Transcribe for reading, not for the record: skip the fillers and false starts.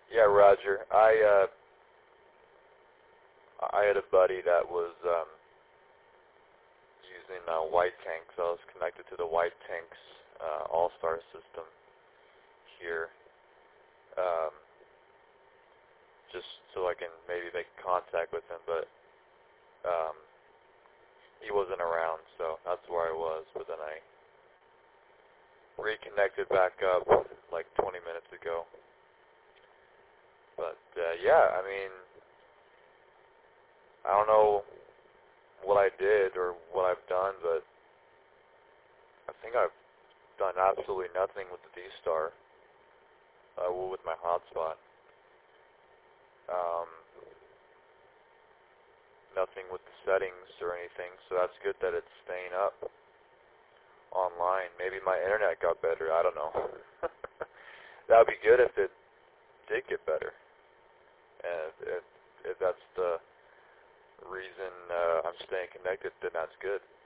Yeah, Roger. I had a buddy that was using White Tanks. I was connected to the White Tanks All-Star system here, just so I can maybe make contact with him, but he wasn't around, so that's where I was. But then I reconnected back up like 20 minutes ago. But yeah, I mean, I don't know what I did or what I've done, but I think I've done absolutely nothing with the D-Star, with my hotspot. Nothing with the settings or anything, so that's good that it's staying up online. Maybe my internet got better, I don't know. That would be good if it did get better. And if that's the reason I'm staying connected, then that's good.